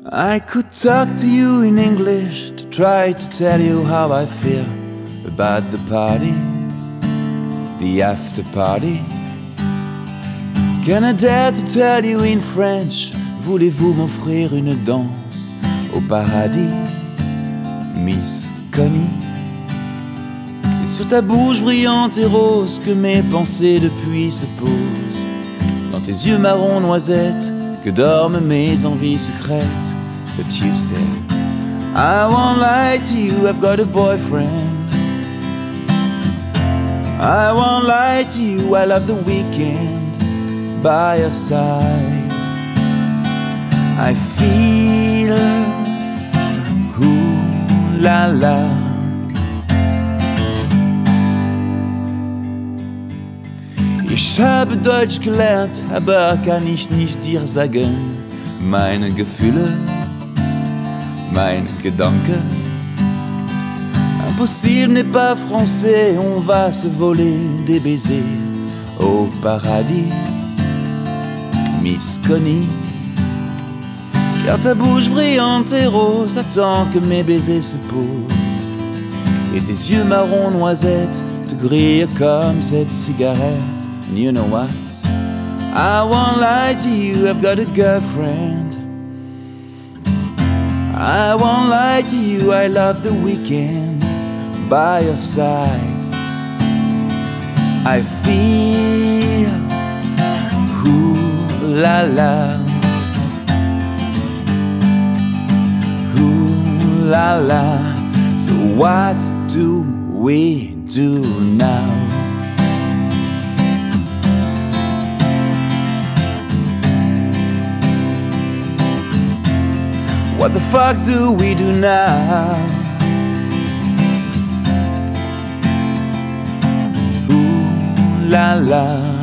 I could talk to you in English to try to tell you how I feel about the party, the after party. Can I dare to tell you in French? Voulez-vous m'offrir une danse au paradis, Miss Connie? C'est sur ta bouche brillante et rose que mes pensées depuis se posent. Dans tes yeux marron noisette que dorment mes envies secrètes. But you said, I won't lie to you, I've got a boyfriend. I won't lie to you, I love the weekend by your side. I feel, ooh la la. Ich habe Deutsch gelernt, aber kann ich nicht dir sagen, meine Gefühle, mein Gedanke. Impossible n'est pas français, on va se voler des baisers au paradis, Miss Connie. Car ta bouche brillante et rose attend que mes baisers se posent. Et tes yeux marron noisette te grillent comme cette cigarette. And you know what? I won't lie to you, I've got a girlfriend. I won't lie to you, I love the weekend by your side. I feel, ooh la la, ooh la la. So what do we do now? What the fuck do we do now? Ooh la la.